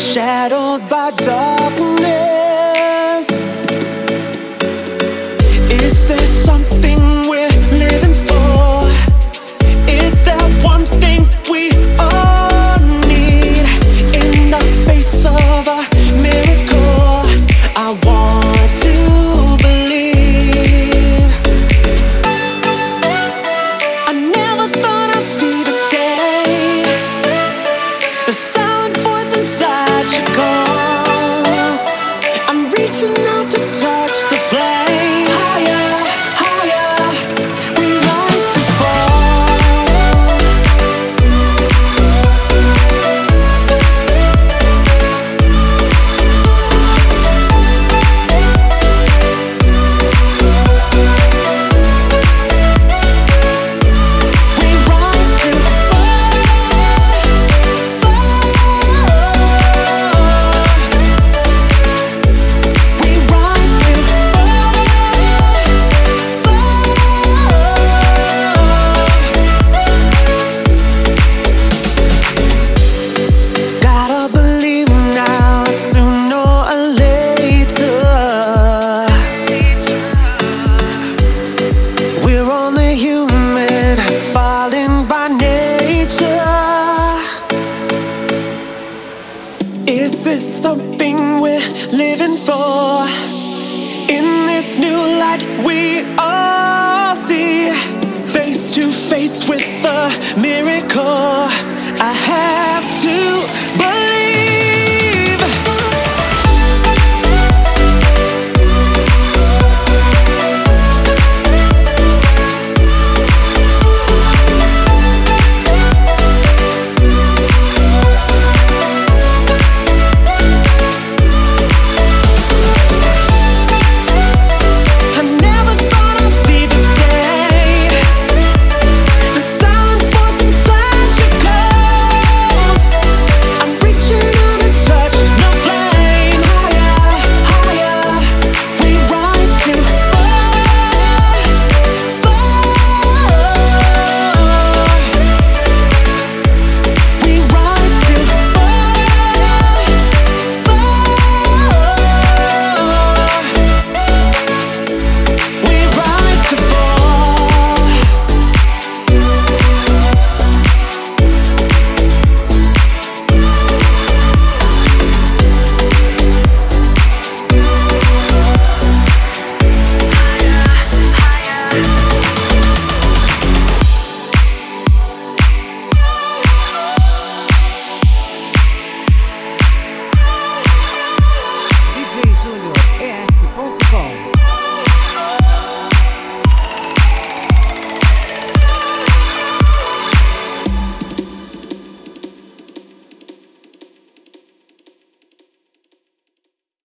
shadowed by darkness. Is there something we're living for? Is there one thing we all need? In the face of a miracle, I want to believe. I never thought I'd see the day the silent voice inside you calls. I'm reaching out to touch the flame. Higher, higher, we rise to fall. We rise to We rise to Gotta believe now, sooner or later. We're only human, falling by nature. Is this something we're living for? In this new light we all see, face to face with the miracle.